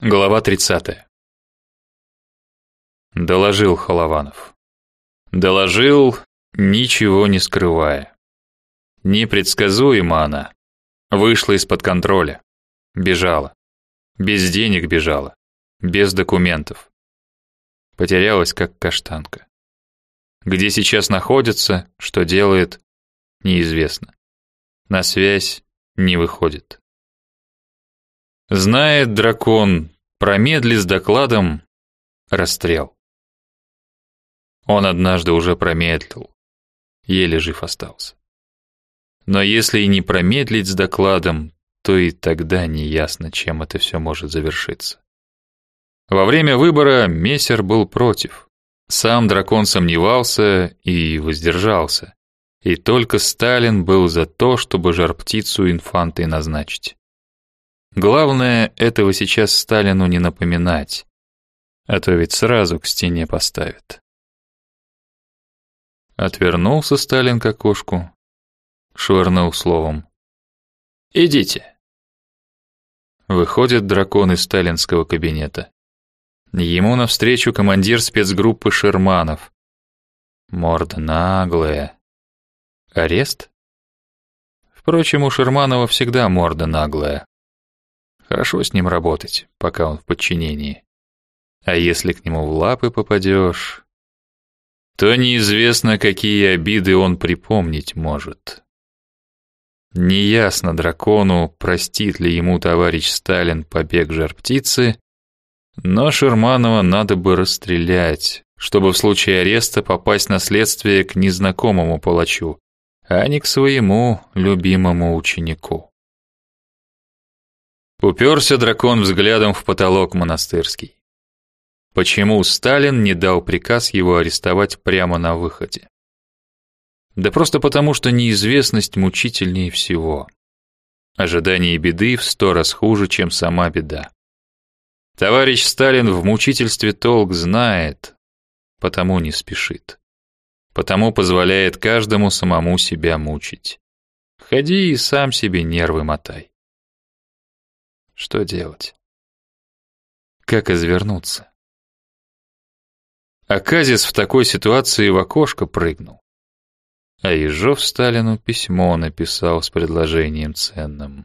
Глава 30. Доложил Холованов. Доложил, ничего не скрывая. Непредсказуема она. Вышла из-под контроля. Бежала. Без денег бежала. Без документов. Потерялась, как каштанка. Где сейчас находится, что делает, неизвестно. На связь не выходит. Знает дракон, промедли с докладом — расстрел. Он однажды уже промедлил, еле жив остался. Но если и не промедлить с докладом, то и тогда неясно, чем это все может завершиться. Во время выбора Мессер был против. Сам дракон сомневался и воздержался. И только Сталин был за то, чтобы Жар-Птицу инфантой назначить. Главное, этого сейчас Сталину не напоминать, а то ведь сразу к стене поставят. Отвернулся Сталин к окошку, швырнул словом: «Идите». Выходит дракон из сталинского кабинета. Ему навстречу командир спецгруппы Шерманов. Морда наглая. Арест? Впрочем, у Шерманова всегда морда наглая. Хорошо с ним работать, пока он в подчинении. А если к нему в лапы попадешь, то неизвестно, какие обиды он припомнить может. Неясно дракону, простит ли ему товарищ Сталин побег Жар-Птицы, но Шерманова надо бы расстрелять, чтобы в случае ареста попасть на следствие к незнакомому палачу, а не к своему любимому ученику. Уперся дракон взглядом в потолок монастырский. Почему Сталин не дал приказ его арестовать прямо на выходе? Да просто потому, что неизвестность мучительнее всего. Ожидание беды в 100 раз хуже, чем сама беда. Товарищ Сталин в мучительстве толк знает, потому не спешит. Потому позволяет каждому самому себя мучить. Ходи и сам себе нервы мотай. Что делать? Как извернуться? Аказис в такой ситуации в окошко прыгнул. А Ежов Сталину письмо написал с предложением ценным.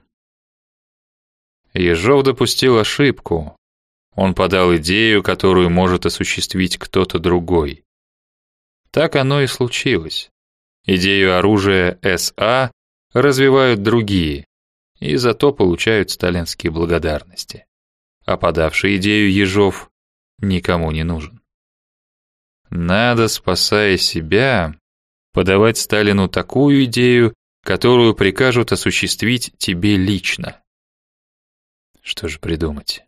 Ежов допустил ошибку. Он подал идею, которую может осуществить кто-то другой. Так оно и случилось. Идею оружия СА развивают другие, и зато получают сталинские благодарности. А подавший идею Ежов никому не нужен. Надо, спасая себя, подавать Сталину такую идею, которую прикажут осуществить тебе лично. Что же придумать?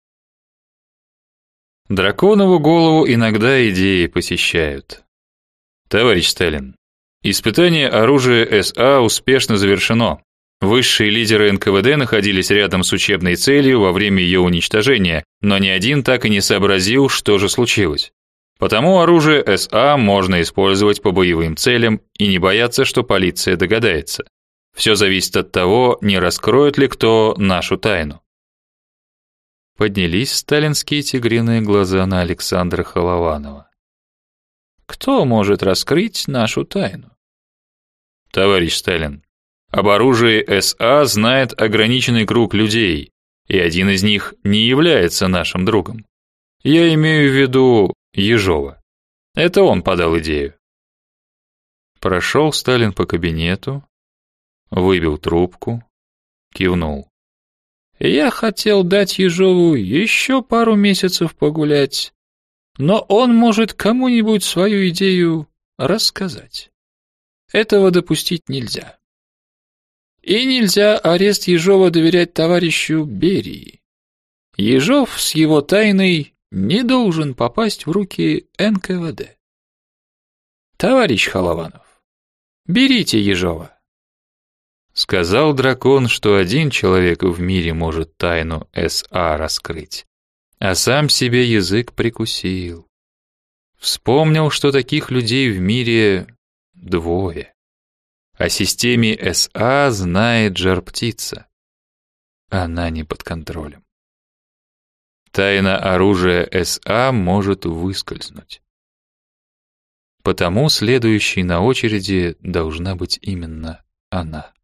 Драконову голову иногда идеи посещают. Товарищ Сталин, испытание оружия СА успешно завершено. Высшие лидеры НКВД находились рядом с учебной целью во время ее уничтожения, но ни один так и не сообразил, что же случилось. Потому оружие СА можно использовать по боевым целям и не бояться, что полиция догадается. Все зависит от того, не раскроет ли кто нашу тайну. Поднялись сталинские тигриные глаза на Александра Холованова. Кто может раскрыть нашу тайну? Товарищ Сталин, об оружии СА знает ограниченный круг людей, и один из них не является нашим другом. Я имею в виду Ежова. Это он подал идею. Прошел Сталин по кабинету, выбил трубку, кивнул. Я хотел дать Ежову еще пару месяцев погулять, но он может кому-нибудь свою идею рассказать. Этого допустить нельзя. И нельзя арест Ежова доверять товарищу Берии. Ежов с его тайной не должен попасть в руки НКВД. Товарищ Холованов, берите Ежова. Сказал дракон, что один человек в мире может тайну СА раскрыть, а сам себе язык прикусил. Вспомнил, что таких людей в мире двое. О системе СА знает Жар-Птица. Она не под контролем. Тайна оружия СА может выскользнуть. Потому следующей на очереди должна быть именно она.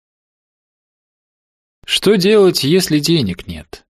Что делать, если денег нет?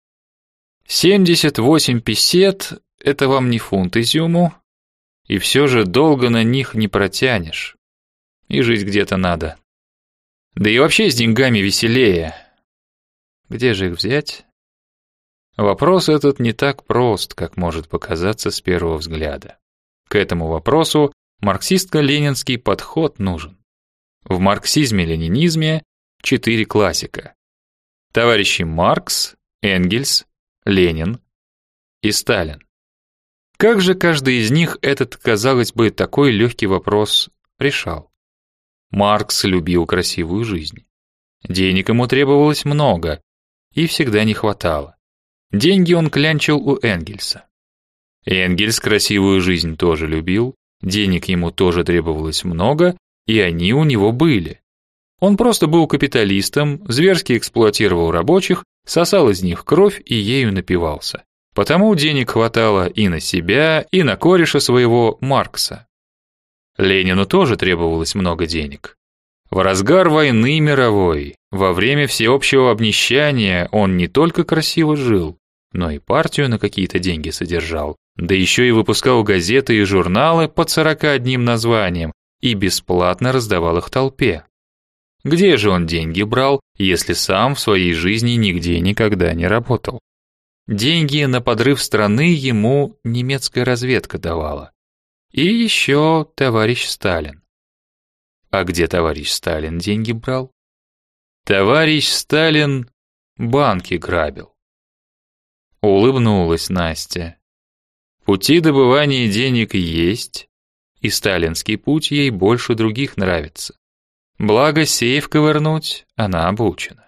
78 песет – это вам не фунт изюму, и все же долго на них не протянешь. И жить где-то надо. Да и вообще с деньгами веселее. Где же их взять? Вопрос этот не так прост, как может показаться с первого взгляда. К этому вопросу марксистско-ленинский подход нужен. В марксизме-ленинизме 4 классика. Товарищи Маркс, Энгельс, Ленин и Сталин. Как же каждый из них этот, казалось бы, такой легкий вопрос решал? Маркс любил красивую жизнь. Денег ему требовалось много, и всегда не хватало. Деньги он клянчил у Энгельса. Энгельс красивую жизнь тоже любил, денег ему тоже требовалось много, и они у него были. Он просто был капиталистом, зверски эксплуатировал рабочих, сосал из них кровь и ею напивался. Потому денег хватало и на себя, и на кореша своего Маркса. Ленину тоже требовалось много денег. В разгар войны мировой, во время всеобщего обнищания он не только красиво жил, но и партию на какие-то деньги содержал, да еще и выпускал газеты и журналы под 41 названием и бесплатно раздавал их толпе. Где же он деньги брал, если сам в своей жизни нигде никогда не работал? Деньги на подрыв страны ему немецкая разведка давала. И еще товарищ Сталин. А где товарищ Сталин деньги брал? Товарищ Сталин банки грабил. Улыбнулась Настя. Пути добывания денег есть, и сталинский путь ей больше других нравится. Благо сейф ковырнуть она обучена.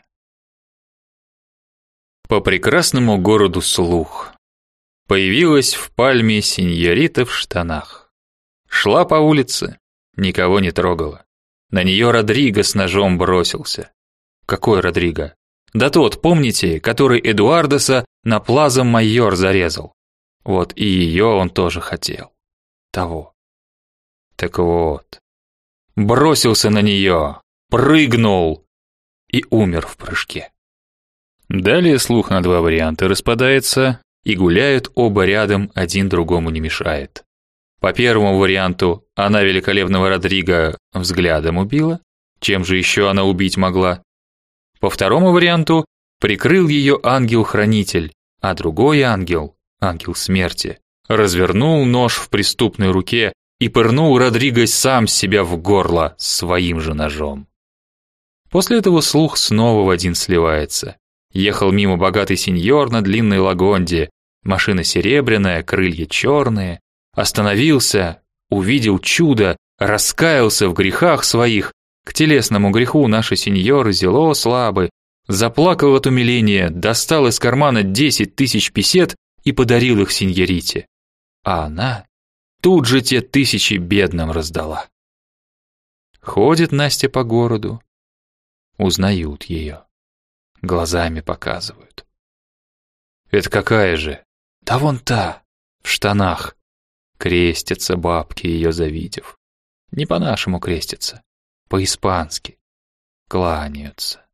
По прекрасному городу слух. Появилась в Пальме сеньорита в штанах. Шла по улице, никого не трогала. На нее Родриго с ножом бросился. Какой Родриго? Да тот, помните, который Эдуардеса на Плаза Майор зарезал. Вот и ее он тоже хотел. Того. Так вот. Бросился на нее, прыгнул и умер в прыжке. Далее слух на 2 варианта распадается, и гуляют оба рядом, один другому не мешает. По первому варианту она великолепного Родриго взглядом убила, чем же еще она убить могла? По второму варианту прикрыл ее ангел-хранитель, а другой ангел, ангел смерти, развернул нож в преступной руке и пырнул Родриго сам себя в горло своим же ножом. После этого слух снова в один сливается. Ехал мимо богатый сеньор на длинной лагонде, машина серебряная, крылья черные. Остановился, увидел чудо, раскаялся в грехах своих. К телесному греху наши сеньоры зело слабы. Заплакал от умиления, достал из кармана 10 тысяч песет и подарил их сеньорите. А она тут же те 1000 бедным раздала. Ходит Настя по городу. Узнают ее. Глазами показывают. Это какая же? Да вон та, в штанах. Крестятся бабки, ее завидев. Не по-нашему крестятся, по-испански. Кланяются.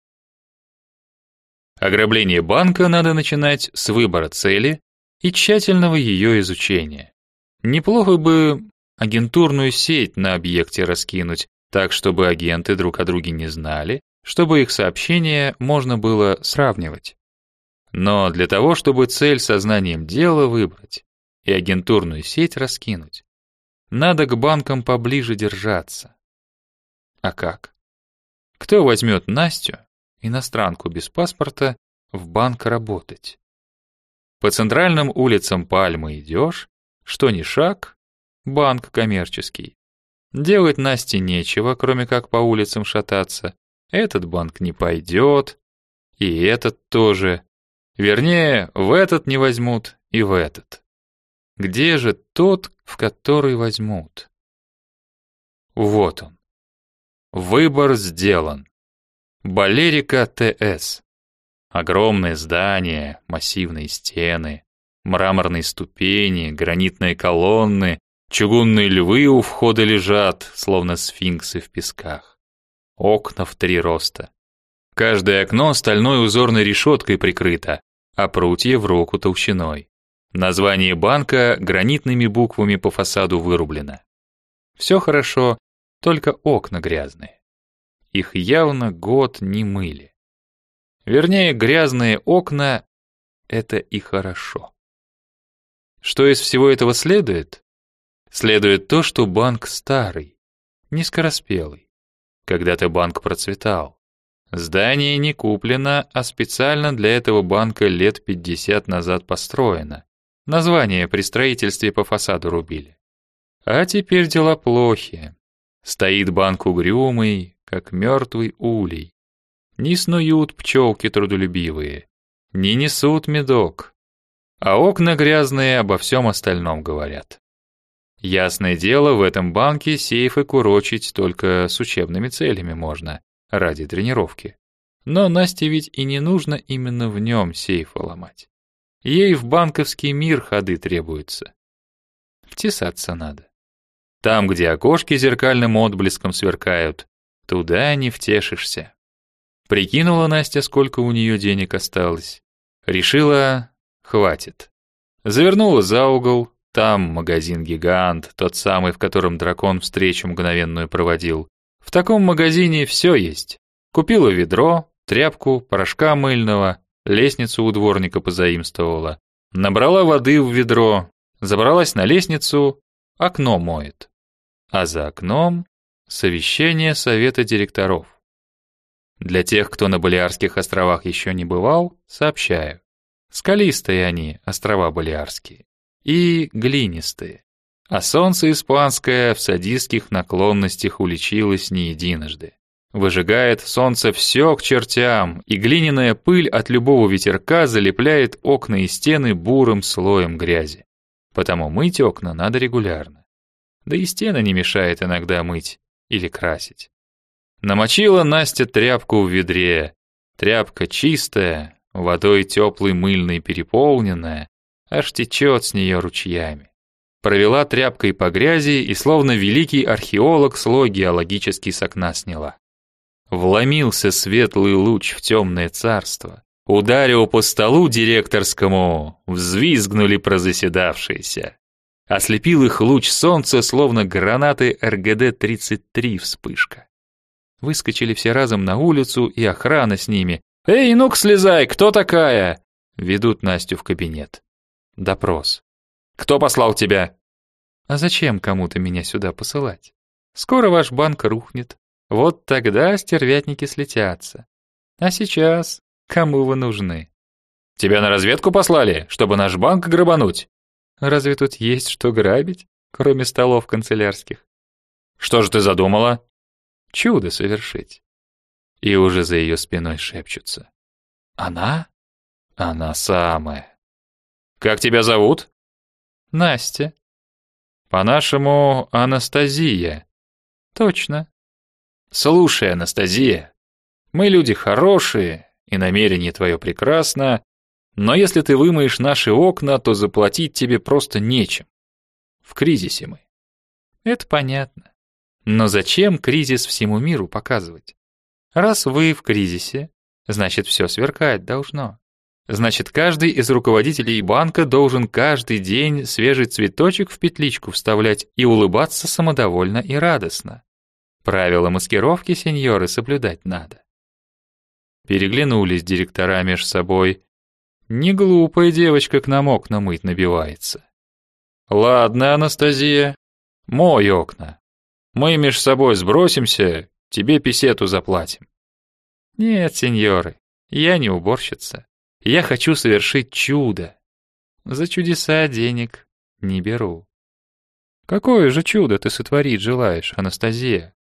Ограбление банка надо начинать с выбора цели и тщательного ее изучения. Неплохо бы агентурную сеть на объекте раскинуть, так чтобы агенты друг о друге не знали, чтобы их сообщения можно было сравнивать. Но для того, чтобы цель сознанием дела выбрать и агентурную сеть раскинуть, надо к банкам поближе держаться. А как? Кто возьмет Настю, иностранку без паспорта, в банк работать? По центральным улицам Пальмы идешь, что ни шаг, банк коммерческий. Делать Насте нечего, кроме как по улицам шататься. Этот банк не пойдет, и этот тоже. Вернее, в этот не возьмут, и в этот. Где же тот, в который возьмут? Вот он. Выбор сделан. Балерика Т.С. Огромные здания, массивные стены, мраморные ступени, гранитные колонны, чугунные львы у входа лежат, словно сфинксы в песках. Окна в 3 роста. Каждое окно стальной узорной решеткой прикрыто, а прутья в руку толщиной. Название банка гранитными буквами по фасаду вырублено. Все хорошо, только окна грязные. Их явно год не мыли. Вернее, грязные окна — это и хорошо. Что из всего этого следует? Следует то, что банк старый, низкораспелый. Когда-то банк процветал. Здание не куплено, а специально для этого банка лет 50 назад построено. Название при строительстве по фасаду рубили. А теперь дела плохи. Стоит банк угрюмый, как мертвый улей. Не снуют пчелки трудолюбивые, не несут медок. А окна грязные обо всем остальном говорят. Ясное дело, в этом банке сейфы курочить только с учебными целями можно, ради тренировки. Но Насте ведь и не нужно именно в нем сейфы ломать. Ей в банковский мир ходы требуются. Втесаться надо. Там, где окошки зеркальным отблеском сверкают, туда не втешишься. Прикинула Настя, сколько у нее денег осталось. Решила, хватит. Завернула за угол, там магазин-гигант, тот самый, в котором дракон встречу мгновенную проводил. В таком магазине все есть. Купила ведро, тряпку, порошка мыльного, лестницу у дворника позаимствовала. Набрала воды в ведро, забралась на лестницу, окно моет. А за окном совещание совета директоров. Для тех, кто на Балиарских островах еще не бывал, сообщаю. Скалистые они, острова Балиарские, и глинистые. А солнце испанское в садистских наклонностях уличилось не единожды. Выжигает солнце все к чертям, и глиняная пыль от любого ветерка залепляет окна и стены бурым слоем грязи. Потому мыть окна надо регулярно. Да и стены не мешает иногда мыть или красить. Намочила Настя тряпку в ведре. Тряпка чистая, водой теплой мыльной переполненная, аж течет с нее ручьями. Провела тряпкой по грязи и словно великий археолог слой геологический с окна сняла. Вломился светлый луч в темное царство. Ударил по столу директорскому, взвизгнули прозаседавшиеся. Ослепил их луч солнца, словно гранаты РГД-33 вспышка. Выскочили все разом на улицу, и охрана с ними. «Эй, ну-ка слезай, кто такая?» Ведут Настю в кабинет. Допрос. «Кто послал тебя?» «А зачем кому-то меня сюда посылать? Скоро ваш банк рухнет. Вот тогда стервятники слетятся. А сейчас кому вы нужны?» «Тебя на разведку послали, чтобы наш банк грабануть?» «Разве тут есть что грабить, кроме столов канцелярских?» «Что же ты задумала?» «Чудо совершить». И уже за ее спиной шепчутся. «Она? Она самая». «Как тебя зовут?» «Настя». «По-нашему, Анастасия». «Точно». «Слушай, Анастасия, мы люди хорошие, и намерение твое прекрасно, но если ты вымоешь наши окна, то заплатить тебе просто нечем. В кризисе мы». «Это понятно. Но зачем кризис всему миру показывать? Раз вы в кризисе, значит, все сверкать должно. Значит, каждый из руководителей банка должен каждый день свежий цветочек в петличку вставлять и улыбаться самодовольно и радостно. Правила маскировки, сеньоры, соблюдать надо». Переглянулись директора меж собой. Не глупая девочка к нам окна мыть набивается. «Ладно, Анастасия, мой окна. Мы меж собой сбросимся, тебе песету заплатим». «Нет, сеньоры, я не уборщица. Я хочу совершить чудо. За чудеса денег не беру». «Какое же чудо ты сотворить желаешь, Анастасия?»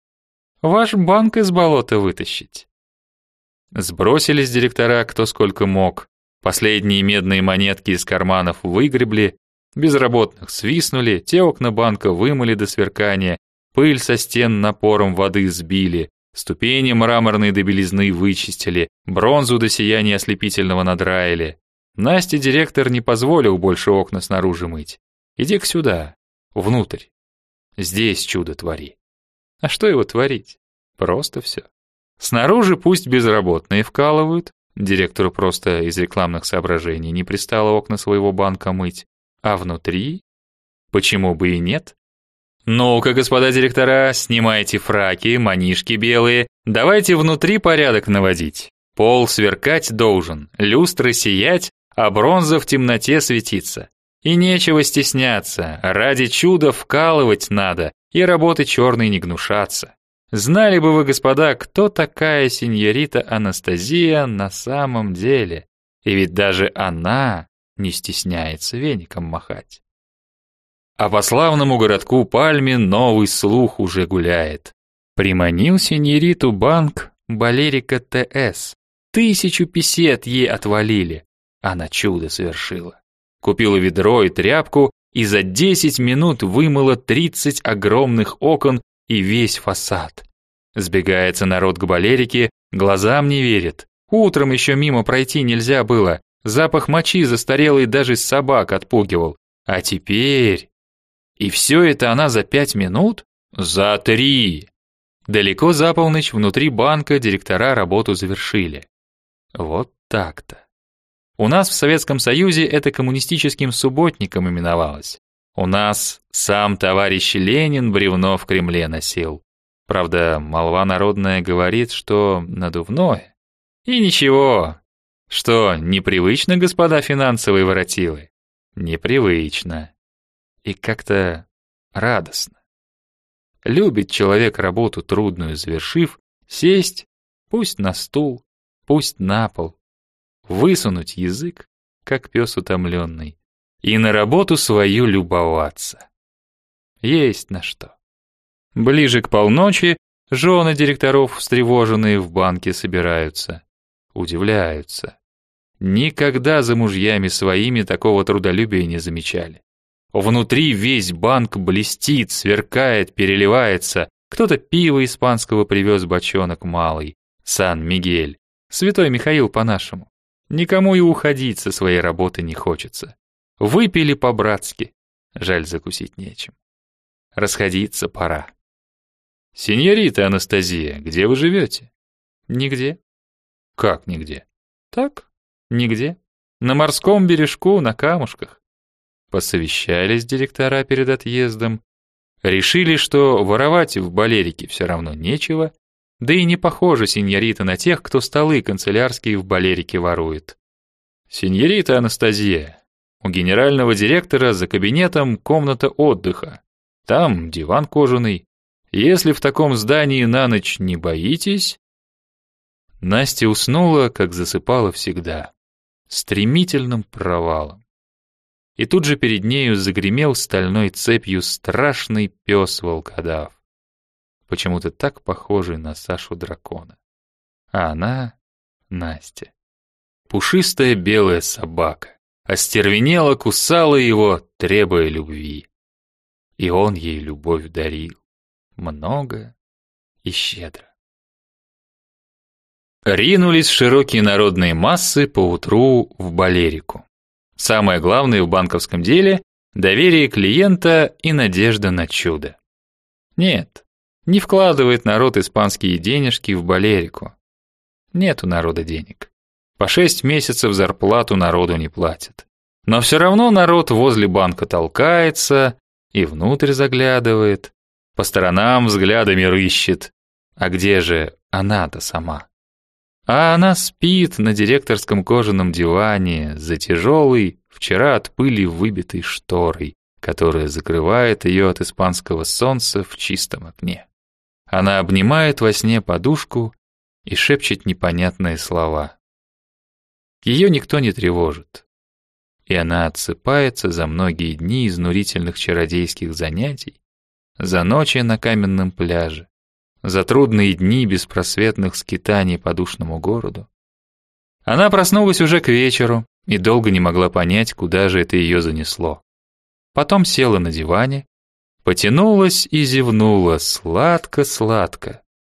«Ваш банк из болота вытащить». Сбросились директора кто сколько мог. Последние медные монетки из карманов выгребли, безработных свистнули, те окна банка вымыли до сверкания, пыль со стен напором воды сбили, Ступени мраморные до белизны вычистили, бронзу до сияния ослепительного надраили. Насте директор не позволил больше окна снаружи мыть. Иди-ка сюда, внутрь. Здесь чудо твори. А что его творить? Просто все. Снаружи пусть безработные вкалывают, директору просто из рекламных соображений не пристало окна своего банка мыть. А внутри? Почему бы и нет? Ну-ка, господа директора, снимайте фраки, манишки белые, давайте внутри порядок наводить. Пол сверкать должен, люстры сиять, а бронза в темноте светиться. И нечего стесняться, ради чуда вкалывать надо, и работы черной не гнушаться. Знали бы вы, господа, кто такая сеньорита Анастасия на самом деле, и ведь даже она не стесняется веником махать. А по славному городку Пальме новый слух уже гуляет. Приманил сеньориту банк Балерика ТС. 1000 песет ей отвалили. Она чудо совершила. Купила ведро и тряпку и за 10 минут вымыла 30 огромных окон и весь фасад. Сбегается народ к Балерике, глазам не верит. Утром еще мимо пройти нельзя было. Запах мочи застарелый даже собак отпугивал. А теперь... И все это она за 5 минут? За 3! Далеко за полночь внутри банка директора работу завершили. Вот так-то. У нас в Советском Союзе это коммунистическим субботником именовалось. У нас сам товарищ Ленин бревно в Кремле носил. Правда, молва народная говорит, что надувное. И ничего. Что, непривычно, господа финансовые воротилы? Непривычно. И как-то радостно. Любит человек работу трудную завершив, сесть, пусть на стул, пусть на пол, высунуть язык, как пес утомленный, и на работу свою любоваться. Есть на что. Ближе к полночи жены директоров, встревоженные, в банке собираются, удивляются. Никогда за мужьями своими такого трудолюбия не замечали. Внутри весь банк блестит, сверкает, переливается. Кто-то пива испанского привез бочонок малый, Сан-Мигель, святой Михаил по-нашему. Никому и уходить со своей работы не хочется. Выпили по-братски, жаль, закусить нечем. Расходиться пора. «Сеньорита Анастасия, где вы живете?» «Нигде». «Как нигде?» «Так, нигде. На морском бережку, на камушках». Посовещались директора перед отъездом, решили, что воровать в Балерике все равно нечего, да и не похожа сеньорита на тех, кто столы канцелярские в Балерике ворует. «Сеньорита Анастасия, у генерального директора за кабинетом комната отдыха, там диван кожаный. Если в таком здании на ночь не боитесь...» Настя уснула, как засыпала всегда, стремительным провалом. И тут же перед нею загремел стальной цепью страшный пес-волкодав, почему-то так похожий на Сашу дракона. А она, Настя, пушистая белая собака, остервенела, кусала его, требуя любви. И он ей любовь дарил, много и щедро. Ринулись широкие народные массы поутру в Балерику. Самое главное в банковском деле – доверие клиента и надежда на чудо. Нет, не вкладывает народ испанские денежки в Балерику. Нет у народа денег. По 6 месяцев зарплату народу не платят. Но все равно народ возле банка толкается и внутрь заглядывает, по сторонам взглядами рыщет. А где же она-то сама? А она спит на директорском кожаном диване за тяжелой, вчера от пыли выбитой шторой, которая закрывает ее от испанского солнца в чистом окне. Она обнимает во сне подушку и шепчет непонятные слова. Ее никто не тревожит, и она отсыпается за многие дни изнурительных чародейских занятий, за ночи на каменном пляже, за трудные дни беспросветных скитаний по душному городу. Она проснулась уже к вечеру и долго не могла понять, куда же это ее занесло. Потом села на диване, потянулась и зевнула сладко-сладко.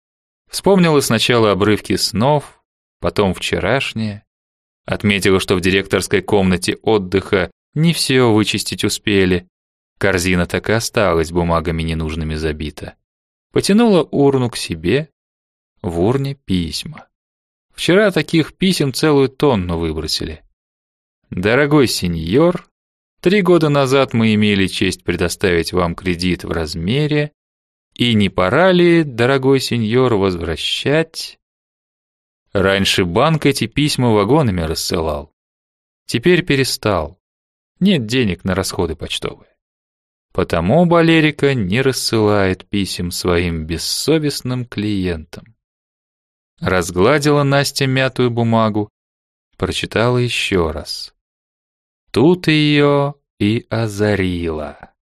Вспомнила сначала обрывки снов, потом вчерашнее. Отметила, что в директорской комнате отдыха не все вычистить успели. Корзина так и осталась бумагами ненужными забита. Потянула урну к себе. В урне письма. Вчера таких писем целую тонну выбросили. Дорогой сеньор, 3 года назад мы имели честь предоставить вам кредит в размере, и не пора ли, дорогой сеньор, возвращать? Раньше банк эти письма вагонами рассылал. Теперь перестал. Нет денег на расходы почтовые. Потому Балерика не рассылает писем своим бессовестным клиентам. Разгладила Настя мятую бумагу, прочитала еще раз. Тут ее и озарило.